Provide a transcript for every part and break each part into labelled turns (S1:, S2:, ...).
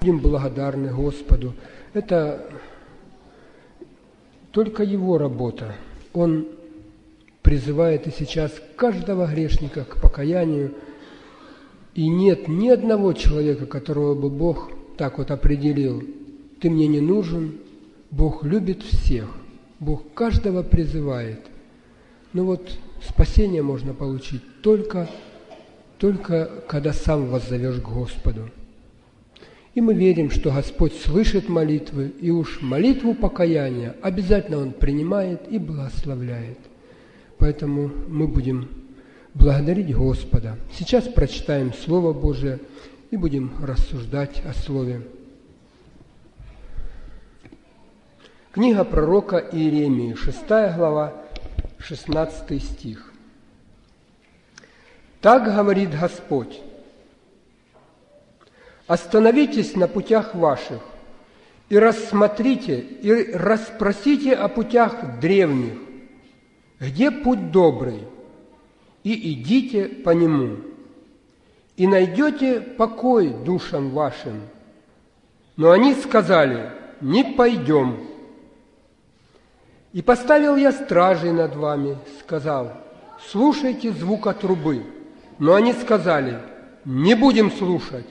S1: будем благодарны Господу. Это только Его работа. Он призывает и сейчас каждого грешника к покаянию. И нет ни одного человека, которого бы Бог так вот определил: ты мне не нужен. Бог любит всех. Бог каждого призывает. Но вот спасение можно получить только когда сам воззовешь к Господу. И мы верим, что Господь слышит молитвы, и уж молитву покаяния обязательно Он принимает и благословляет. Поэтому мы будем благодарить Господа. Сейчас прочитаем Слово Божие и будем рассуждать о Слове. Книга пророка Иеремии, 6 глава, 16 стих. «Так говорит Господь: остановитесь на путях ваших, и рассмотрите, и расспросите о путях древних, где путь добрый, и идите по нему, и найдете покой душам вашим». Но они сказали: не пойдем. «И поставил я стражей над вами, сказал: слушайте звука трубы». Но они сказали: не будем слушать.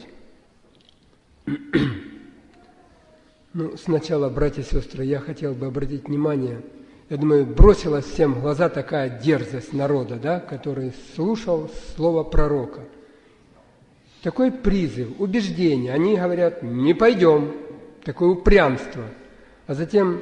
S1: Сначала, братья и сестры, я хотел бы обратить внимание, я думаю, бросилась всем в глаза такая дерзость народа, да, который слушал слово пророка. Такой призыв, убеждение. Они говорят: не пойдем. Такое упрямство. А затем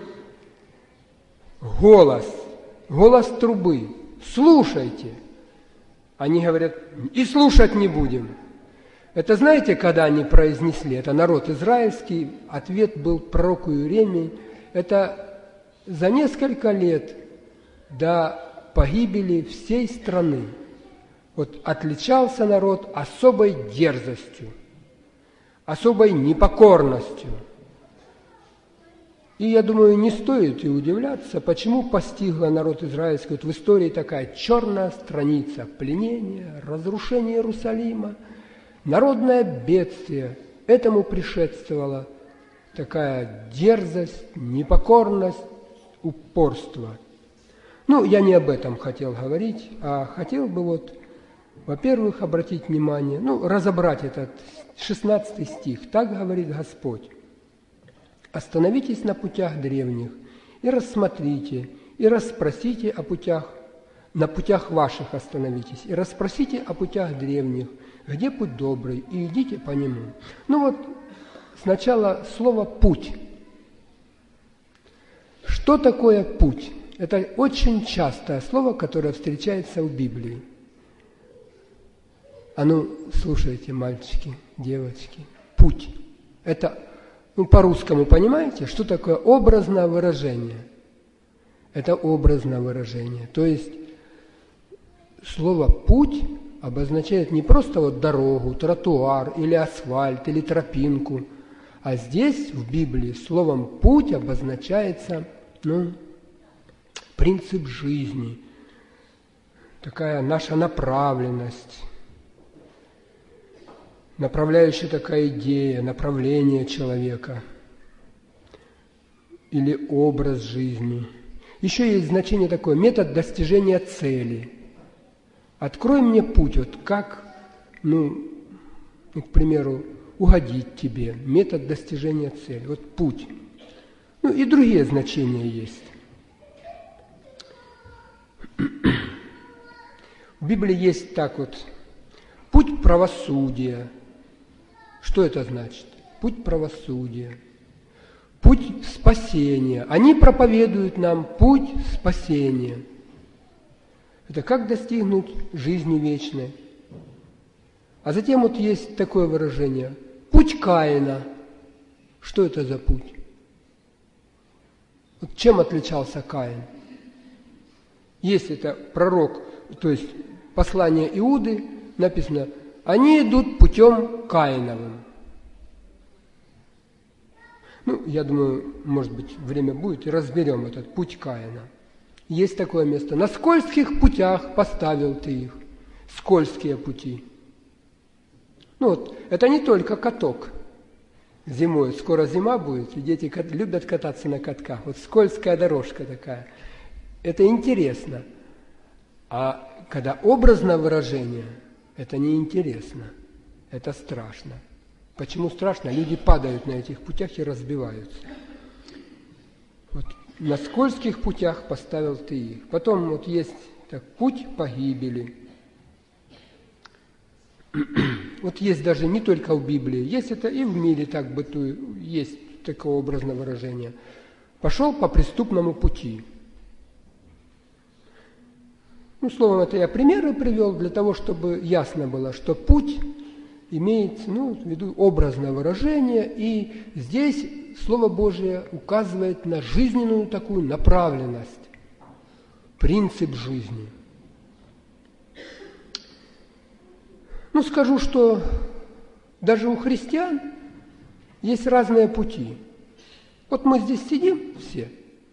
S1: голос трубы: слушайте. Они говорят: и слушать не будем. Это знаете, когда они произнесли, это народ израильский, ответ был пророку Иеремии, это за несколько лет до погибели всей страны. Вот отличался народ особой дерзостью, особой непокорностью. И я думаю, не стоит и удивляться, почему постигла народ израильский вот в истории такая черная страница: пленение, разрушение Иерусалима, народное бедствие. Этому предшествовала такая дерзость, непокорность, упорство. Я не об этом хотел говорить, а хотел бы во-первых, обратить внимание, разобрать этот 16 стих. Так говорит Господь: остановитесь на путях древних, и рассмотрите, и расспросите о путях, на путях ваших остановитесь, и расспросите о путях древних, где путь добрый, и идите по нему. Сначала слово «путь». Что такое путь? Это очень частое слово, которое встречается в Библии. Слушайте, мальчики, девочки. Путь. Это, по-русскому понимаете, что такое образное выражение? Это образное выражение. То есть слово «путь» обозначает не просто дорогу, тротуар или асфальт, или тропинку, а здесь в Библии словом «путь» обозначается принцип жизни, такая наша направленность, направляющая такая идея, направление человека или образ жизни. Еще есть значение такое: метод достижения цели. Открой мне путь, как, к примеру, угодить тебе, метод достижения цели, путь. И другие значения есть. В Библии есть путь правосудия. Что это значит? Путь правосудия, путь спасения. Они проповедуют нам путь спасения. Это как достигнуть жизни вечной. А затем есть такое выражение: путь Каина. Что это за путь? Чем отличался Каин? Есть это пророк, то есть послание Иуды, написано: они идут путем Каиновым. Я думаю, может быть, время будет, и разберем этот путь Каина. Есть такое место: на скользких путях поставил ты их. Скользкие пути. Это не только каток. зимой. Скоро зима будет, и дети любят кататься на катках. Вот скользкая дорожка такая. Это интересно. А когда образное выражение, это неинтересно. Это страшно. Почему страшно? Люди падают на этих путях и разбиваются. Вот на скользких путях поставил ты их. Потом вот есть так, путь погибели. Вот есть даже не только в Библии, есть это и в мире так бытует, есть такое образное выражение. Пошел по преступному пути. Ну, словом, это я примеры привел для того, чтобы ясно было, что путь имеет, в виду образное выражение, и здесь Слово Божие указывает на жизненную такую направленность, принцип жизни. Скажу, что даже у христиан есть разные пути. Вот мы здесь сидим все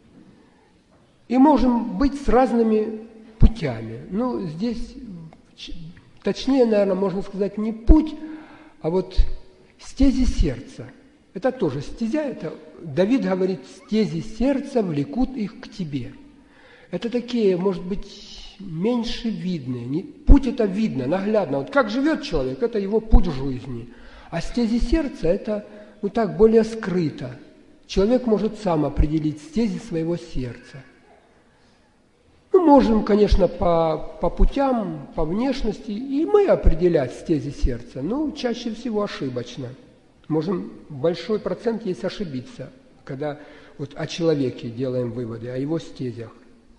S1: и можем быть с разными путями. Здесь, точнее, наверное, можно сказать не путь, а вот стези сердца. Это тоже стезя, это Давид говорит, стези сердца влекут их к тебе. Это такие, может быть, меньше видные. Путь это видно, наглядно. Вот как живет человек, это его путь жизни. А стези сердца это, так, более скрыто. Человек может сам определить стези своего сердца. Можем, конечно, по путям, по внешности, и мы определять стези сердца, но чаще всего ошибочно. Можем, большой процент есть ошибиться, когда вот о человеке делаем выводы, о его стезях.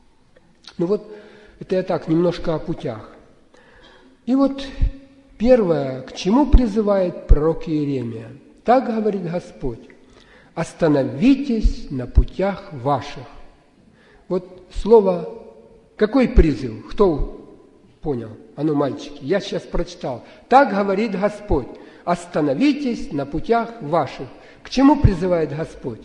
S1: Это я так, немножко о путях. И вот первое, к чему призывает пророк Иеремия. Так говорит Господь: «Остановитесь на путях ваших». Вот слово, какой призыв? Кто понял? Мальчики, я сейчас прочитал. Так говорит Господь: «Остановитесь на путях ваших». К чему призывает Господь?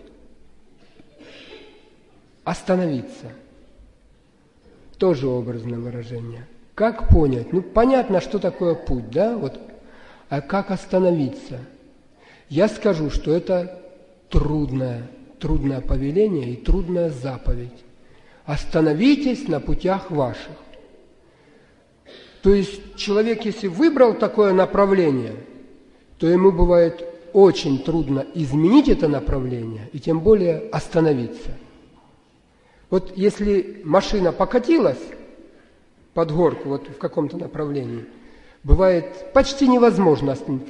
S1: Остановиться. Тоже образное выражение. Как понять? Понятно, что такое путь, да? А как остановиться? Я скажу, что это трудное повеление и трудная заповедь. Остановитесь на путях ваших. То есть человек, если выбрал такое направление, то ему бывает очень трудно изменить это направление и тем более остановиться. Вот если машина покатилась под горку в каком-то направлении, бывает почти невозможно остановить.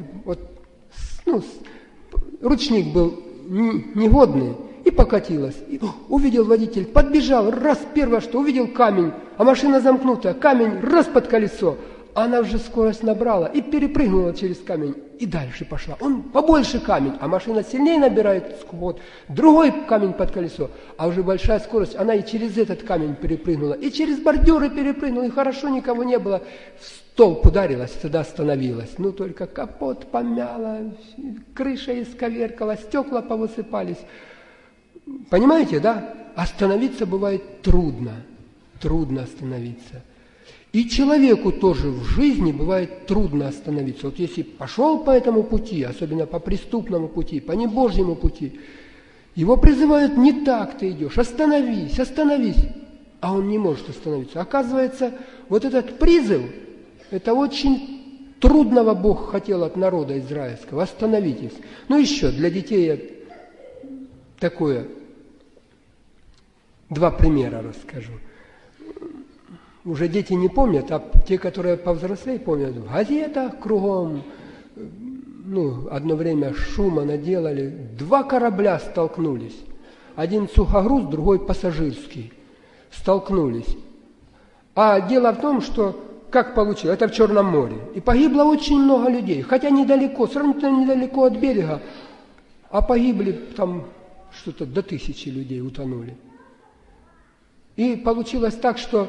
S1: Ручник был негодный и покатилась. И увидел водитель, подбежал, первое, что увидел камень, а машина замкнутая, камень под колесо. Она уже скорость набрала и перепрыгнула через камень, и дальше пошла. Он побольше камень, а машина сильнее набирает скорость, другой камень под колесо, а уже большая скорость, она и через этот камень перепрыгнула, и через бордюры перепрыгнула, и хорошо никого не было, в столб ударилась, тогда остановилась. Только капот помяла, крыша исковеркала, стекла повысыпались. Понимаете, да? Остановиться бывает трудно остановиться. И человеку тоже в жизни бывает трудно остановиться. Вот если пошел по этому пути, особенно по преступному пути, по небожьему пути, его призывают: не так ты идешь, остановись, а он не может остановиться. Оказывается, вот этот призыв, это очень трудного Бог хотел от народа израильского: остановитесь. Еще для детей такое, 2 примера расскажу. Уже дети не помнят, а те, которые повзрослее, помнят. В газетах кругом, одно время шума наделали. 2 корабля столкнулись. Один сухогруз, другой пассажирский. Столкнулись. А дело в том, что, как получилось, это в Черном море. И погибло очень много людей. Хотя недалеко, сравнительно недалеко от берега. А погибли там что-то до 1000 людей утонули. И получилось так, что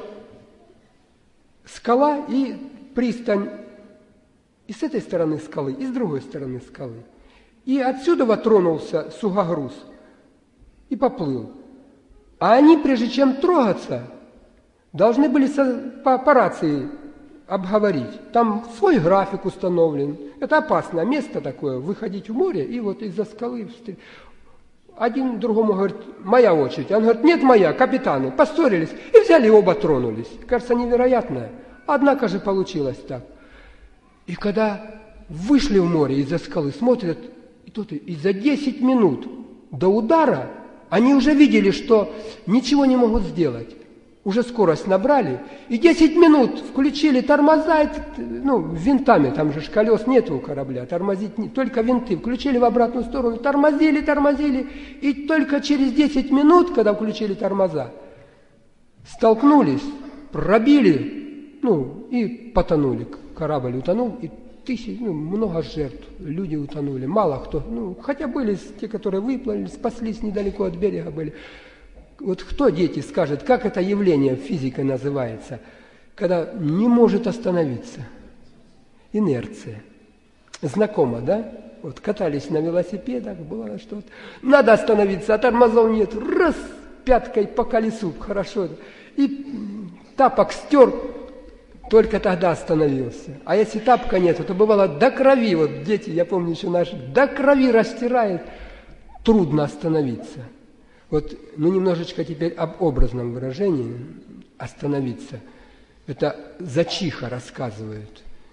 S1: скала и пристань и с этой стороны скалы, и с другой стороны скалы. И отсюда тронулся сухогруз и поплыл. А они, прежде чем трогаться, должны были по рации обговорить. Там свой график установлен. Это опасное место такое, выходить в море и вот из-за скалы встретить. Один другому говорит, моя очередь. Он говорит, нет, моя, капитаны. Поссорились и взяли, оба тронулись. Кажется, невероятное. Однако же получилось так. И когда вышли в море из-за скалы, смотрят, и за 10 минут до удара они уже видели, что ничего не могут сделать. Уже скорость набрали, и 10 минут включили тормоза, винтами, там же колес нет у корабля, тормозить нет, только винты, включили в обратную сторону, тормозили, и только через 10 минут, когда включили тормоза, столкнулись, пробили, и потонули, корабль утонул, и много жертв, люди утонули, мало кто, хотя были те, которые выплыли, спаслись недалеко от берега были. Вот кто, дети, скажет, как это явление физикой называется, когда не может остановиться? Инерция. Знакомо, да? Вот катались на велосипедах, было что-то. Надо остановиться, а тормозов нет. Раз, пяткой по колесу, хорошо. И тапок стер, только тогда остановился. А если тапка нет, то бывало до крови, вот дети, я помню еще наши, до крови растирает, трудно остановиться. Вот, немножечко теперь об образном выражении остановиться. Это Зачиха рассказывает.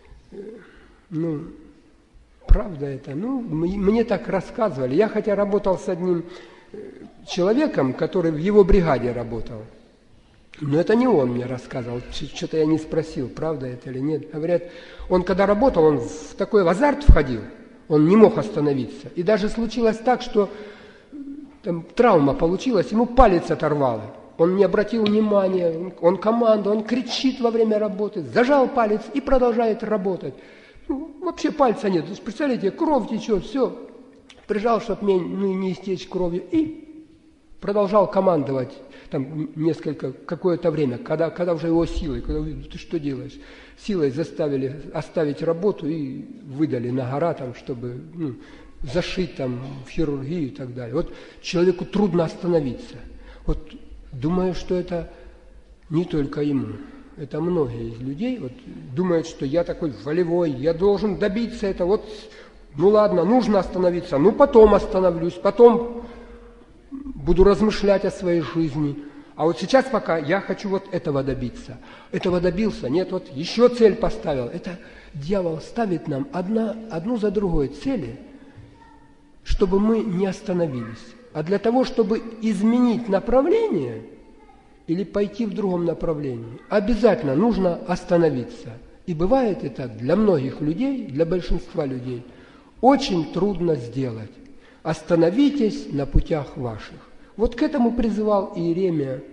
S1: Правда это? Мне так рассказывали. Я хотя работал с одним человеком, который в его бригаде работал. Но это не он мне рассказывал. Что-то я не спросил, правда это или нет. Говорят, он когда работал, он в такой азарт входил. Он не мог остановиться. И даже случилось так, что там травма получилась, ему палец оторвало. Он не обратил внимания, он команду, он кричит во время работы, зажал палец и продолжает работать. Вообще пальца нет. Представляете, кровь течет, все. Прижал, чтобы мне не истечь кровью, и продолжал командовать там какое-то время, когда уже его силой, когда ты что делаешь? Силой заставили оставить работу и выдали на гора, там, чтобы зашить там в хирургию и так далее. Вот человеку трудно остановиться. Вот думаю, что это не только ему. Это многие из людей вот думают, что я такой волевой, я должен добиться этого. Вот, ладно, нужно остановиться, потом остановлюсь, потом буду размышлять о своей жизни. А вот сейчас пока я хочу вот этого добиться. Этого добился, нет, вот еще цель поставил. Это дьявол ставит нам одну за другой цели, чтобы мы не остановились. А для того, чтобы изменить направление или пойти в другом направлении, обязательно нужно остановиться. И бывает это для многих людей, для большинства людей, очень трудно сделать. Остановитесь на путях ваших. Вот к этому призывал Иеремия,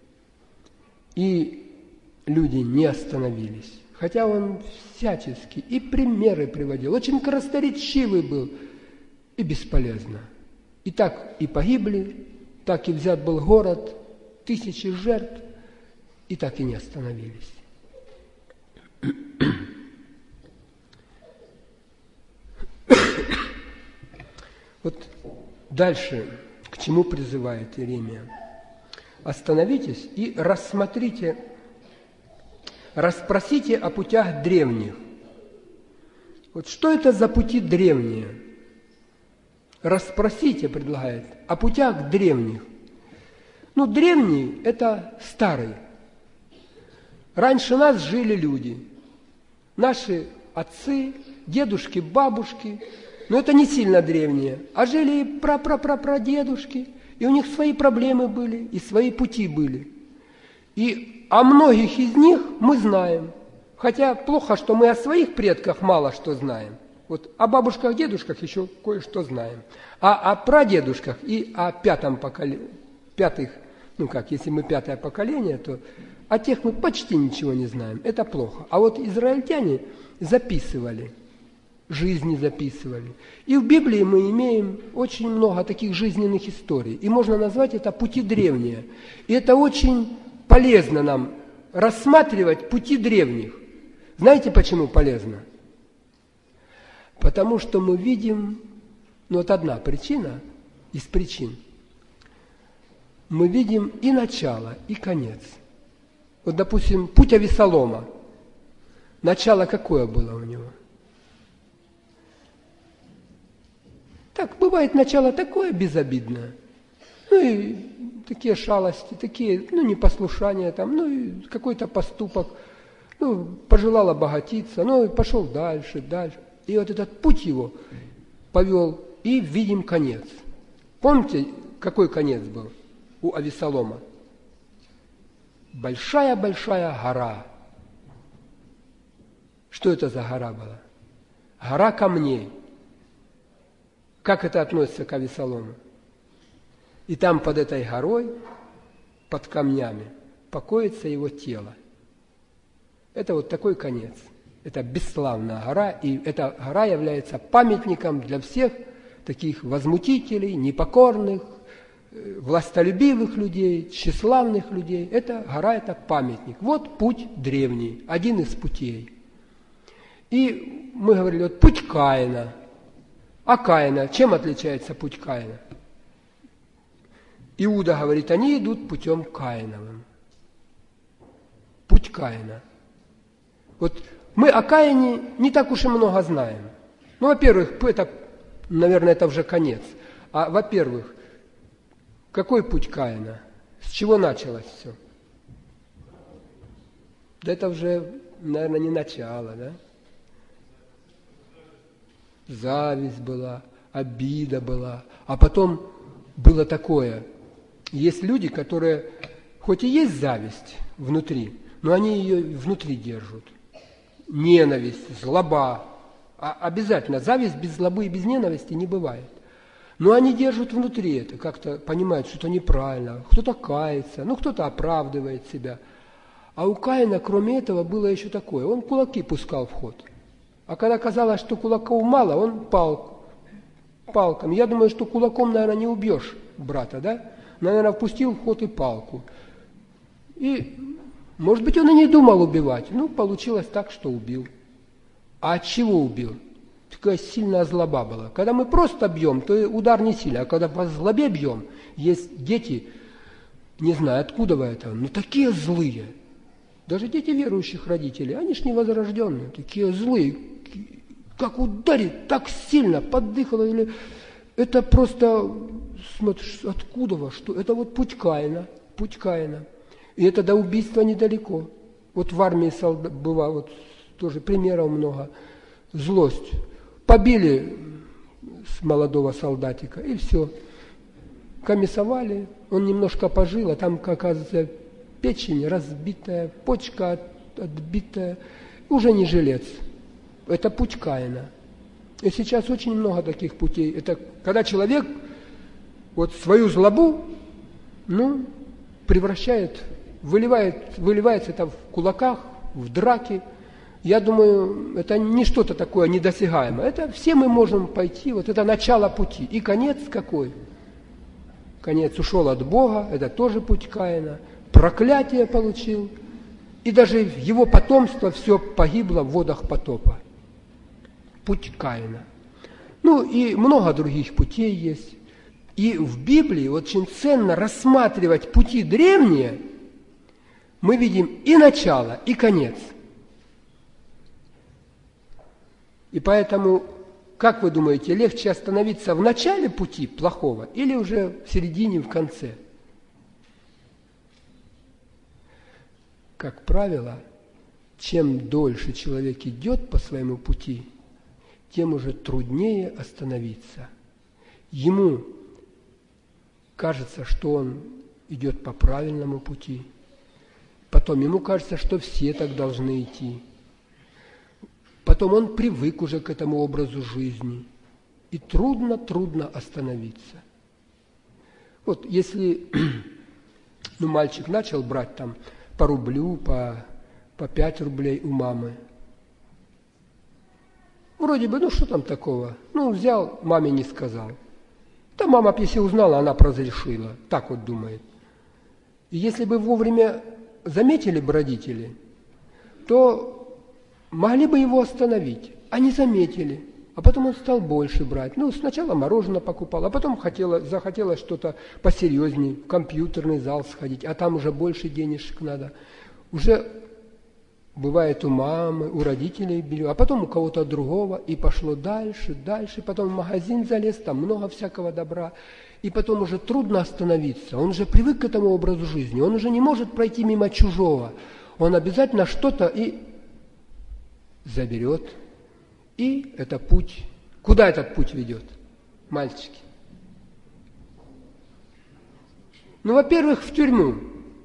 S1: и люди не остановились. Хотя он всячески и примеры приводил, очень красноречивый был, и бесполезно. И так и погибли, так и взят был город, тысячи жертв, и так и не остановились. Вот дальше, к чему призывает Иеремия? Остановитесь и расспросите о путях древних. Вот что это за пути древние? Расспросите, предлагает, о путях древних. Древний – это старый. Раньше нас жили люди. Наши отцы, дедушки, бабушки. Но это не сильно древние. А жили и прадедушки. И у них свои проблемы были, и свои пути были. И о многих из них мы знаем. Хотя плохо, что мы о своих предках мало что знаем. Вот о бабушках, дедушках еще кое-что знаем. А о прадедушках и о если мы пятое поколение, то о тех мы почти ничего не знаем. Это плохо. А вот израильтяне записывали, жизни записывали. И в Библии мы имеем очень много таких жизненных историй. И можно назвать это пути древние. И это очень полезно нам рассматривать пути древних. Знаете, почему полезно? Потому что мы видим, вот одна причина из причин, мы видим и начало, и конец. Вот, допустим, путь Авессалома. начало какое было у него? Так, бывает начало такое безобидное. Ну и такие шалости, такие, непослушания там, и какой-то поступок. Пожелал обогатиться, и пошел дальше. И вот этот путь его повел, и видим конец. Помните, какой конец был у Авессалома? Большая-большая гора. Что это за гора была? Гора камней. Как это относится к Авессалому? И там под этой горой, под камнями, покоится его тело. Это вот такой конец. Это бесславная гора, и эта гора является памятником для всех таких возмутителей, непокорных, властолюбивых людей, тщеславных людей. Эта гора – это памятник. Вот путь древний, один из путей. И мы говорили, вот путь Каина. А Каина, чем отличается путь Каина? Иуда говорит, они идут путем Каиновым. Путь Каина. Вот мы о Каине не так уж и много знаем. Во-первых, наверное, это уже конец. А во-первых, какой путь Каина? С чего началось все? Да это уже, наверное, не начало, да? Зависть была, обида была. А потом было такое. Есть люди, которые, хоть и есть зависть внутри, но они ее внутри держат. Ненависть, злоба. Обязательно. Зависть без злобы и без ненависти не бывает. Но они держат внутри это, как-то понимают, что это неправильно. Кто-то кается, кто-то оправдывает себя. А у Каина, кроме этого, было еще такое. Он кулаки пускал в ход. А когда казалось, что кулаков мало, он палками. Я думаю, что кулаком, наверное, не убьешь брата, да? Наверное, впустил в ход и палку. И, может быть, он и не думал убивать. Получилось так, что убил. А от чего убил? Такая сильная злоба была. Когда мы просто бьем, то удар не сильный. А когда по злобе бьем, есть дети, не знаю, откуда вы это, такие злые. Даже дети верующих родителей, они ж невозрожденные, такие злые. Как ударит, так сильно, поддыхало. Или это просто, смотришь, откуда во что? Это вот путь Каина. И это до убийства недалеко. Вот в армии бывало, вот тоже примеров много. Злость. Побили с молодого солдатика, и все. Комиссовали, он немножко пожил, а там, оказывается, печень разбитая, почка отбитая, уже не жилец. Это путь Каина. И сейчас очень много таких путей. Это когда человек вот свою злобу, превращает, выливается это в кулаках, в драке. Я думаю, это не что-то такое недосягаемое. Это все мы можем пойти, вот это начало пути. И конец какой? Конец ушел от Бога, это тоже путь Каина. Проклятие получил. И даже его потомство все погибло в водах потопа. Путь Каина. И много других путей есть. И в Библии очень ценно рассматривать пути древние. Мы видим и начало, и конец. И поэтому, как вы думаете, легче остановиться в начале пути плохого или уже в середине, в конце? Как правило, чем дольше человек идет по своему пути, тем уже труднее остановиться. Ему кажется, что он идет по правильному пути. Потом ему кажется, что все так должны идти. Потом он привык уже к этому образу жизни. И трудно остановиться. Вот если мальчик начал брать там по рублю, по 5 рублей у мамы. Вроде бы, что там такого? Взял, маме не сказал. Да мама, если узнала, она разрешила. Так вот думает. И если бы вовремя заметили бы родители, то могли бы его остановить, а не заметили. А потом он стал больше брать. Сначала мороженое покупал, а потом захотелось что-то посерьезнее, в компьютерный зал сходить, а там уже больше денежек надо. Уже Бывает у мамы, у родителей белье, а потом у кого-то другого, и пошло дальше, дальше, потом в магазин залез, там много всякого добра, и потом уже трудно остановиться, он уже привык к этому образу жизни, он уже не может пройти мимо чужого, он обязательно что-то и заберет, и это путь. Куда этот путь ведет, мальчики? Ну, во-первых, в тюрьму.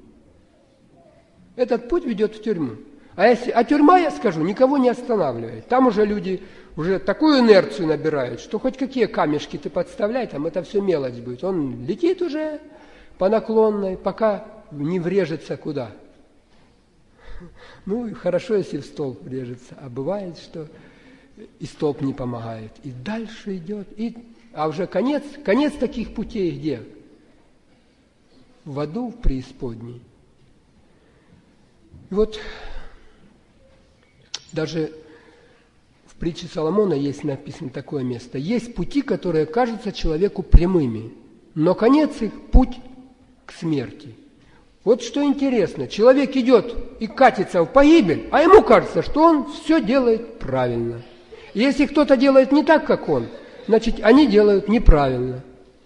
S1: Этот путь ведет в тюрьму. А тюрьма, я скажу, никого не останавливает. Там уже люди уже такую инерцию набирают, что хоть какие камешки ты подставляй, там это все мелочь будет. Он летит уже по наклонной, пока не врежется куда. Ну, и хорошо, если в столб врежется. А бывает, что и столб не помогает. И дальше идет. А уже конец таких путей где? В аду, в преисподней. И вот даже в притче Соломона есть написано такое место. Есть пути, которые кажутся человеку прямыми, но конец их – путь к смерти. Вот что интересно, человек идет и катится в погибель, а ему кажется, что он все делает правильно. И если кто-то делает не так, как он, значит, они делают неправильно.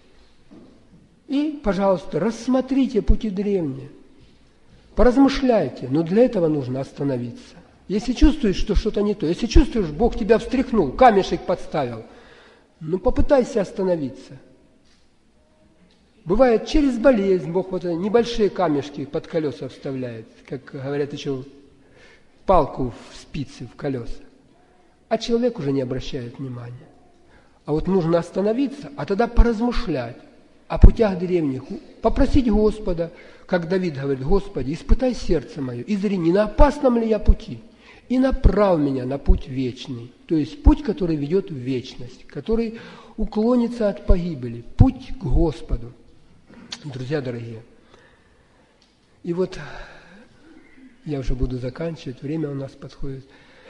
S1: И, пожалуйста, рассмотрите пути древние, поразмышляйте, но для этого нужно остановиться. Если чувствуешь, что что-то не то, если чувствуешь, Бог тебя встряхнул, камешек подставил, ну попытайся остановиться. Бывает, через болезнь Бог вот небольшие камешки под колеса вставляет, как говорят еще, палку в спицы, в колеса. А человек уже не обращает внимания. А вот нужно остановиться, а тогда поразмышлять о путях древних, попросить Господа, как Давид говорит: Господи, испытай сердце мое, и зри, не на опасном ли я пути, и направь меня на путь вечный, то есть путь, который ведет в вечность, который уклонится от погибели, путь к Господу. Друзья дорогие, и вот я уже буду заканчивать, время у нас подходит.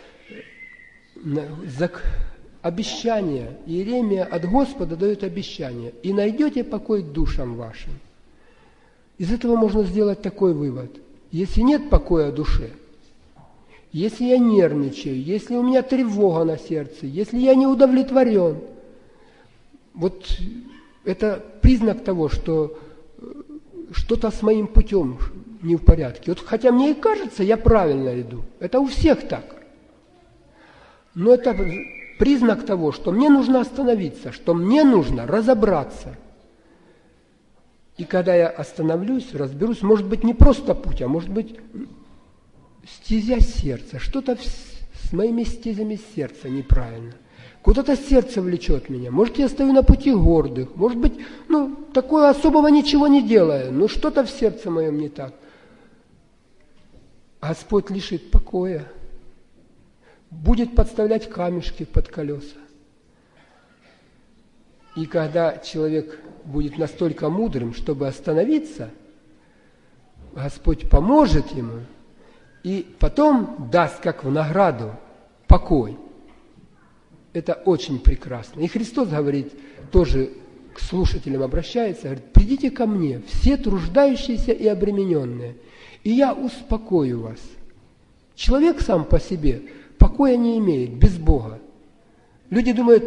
S1: Обещание, Иеремия от Господа дает обещание: и найдете покой душам вашим. Из этого можно сделать такой вывод: если нет покоя душе, если я нервничаю, если у меня тревога на сердце, если я не удовлетворен, вот это признак того, что что-то с моим путем не в порядке. Вот хотя мне и кажется, я правильно иду. Это у всех так. Но это признак того, что мне нужно остановиться, что мне нужно разобраться. И когда я остановлюсь, разберусь, может быть, не просто путь, а может быть, стезя сердца. Что-то с моими стезями сердца неправильно. Куда-то сердце влечет меня. Может, я стою на пути гордых. Может быть, такое особого ничего не делаю, но что-то в сердце моем не так. Господь лишит покоя. Будет подставлять камешки под колеса. И когда человек будет настолько мудрым, чтобы остановиться, Господь поможет ему и потом даст как в награду покой. Это очень прекрасно. И Христос говорит, тоже к слушателям обращается, говорит: придите ко мне, все труждающиеся и обремененные, и я успокою вас. Человек сам по себе покоя не имеет без Бога. Люди думают: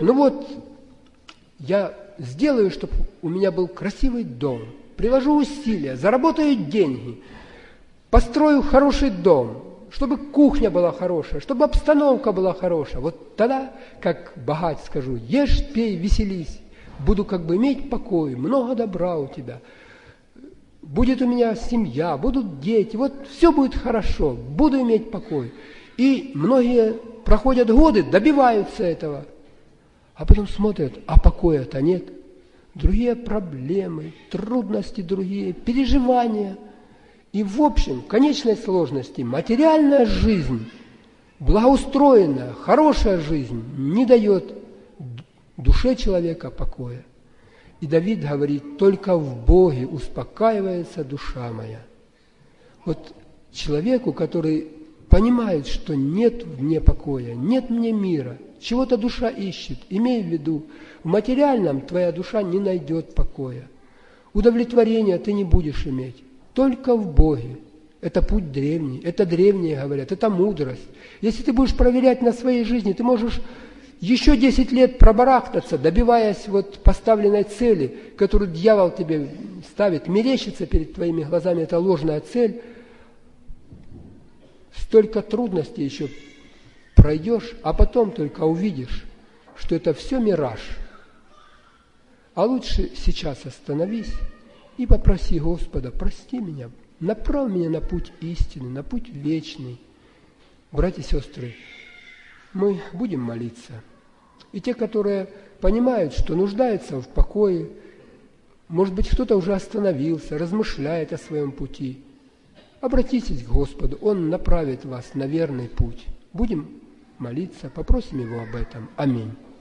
S1: я сделаю, чтобы у меня был красивый дом, приложу усилия, заработаю деньги, построю хороший дом, чтобы кухня была хорошая, чтобы обстановка была хорошая. Вот тогда, как богач, скажу: ешь, пей, веселись, буду иметь покой, много добра у тебя, будет у меня семья, будут дети, все будет хорошо, буду иметь покой. И многие проходят годы, добиваются этого, а потом смотрят, а покоя-то нет. Другие проблемы, трудности другие, переживания. И в общем, в конечной сложности материальная жизнь, благоустроенная, хорошая жизнь не дает душе человека покоя. И Давид говорит: только в Боге успокаивается душа моя. Вот человеку, который понимает, что нет мне покоя, нет мне мира, чего-то душа ищет, имей в виду, в материальном твоя душа не найдет покоя. Удовлетворения ты не будешь иметь, только в Боге. Это путь древний, это древние говорят, это мудрость. Если ты будешь проверять на своей жизни, ты можешь еще 10 лет пробарахтаться, добиваясь вот поставленной цели, которую дьявол тебе ставит, мерещится перед твоими глазами, это ложная цель. Столько трудностей еще пройдешь, а потом только увидишь, что это все мираж. А лучше сейчас остановись и попроси Господа, прости меня, направь меня на путь истины, на путь вечный. Братья и сестры, мы будем молиться. И те, которые понимают, что нуждаются в покое, может быть, кто-то уже остановился, размышляет о своем пути, обратитесь к Господу, Он направит вас на верный путь. Будем молиться, попросим Его об этом. Аминь.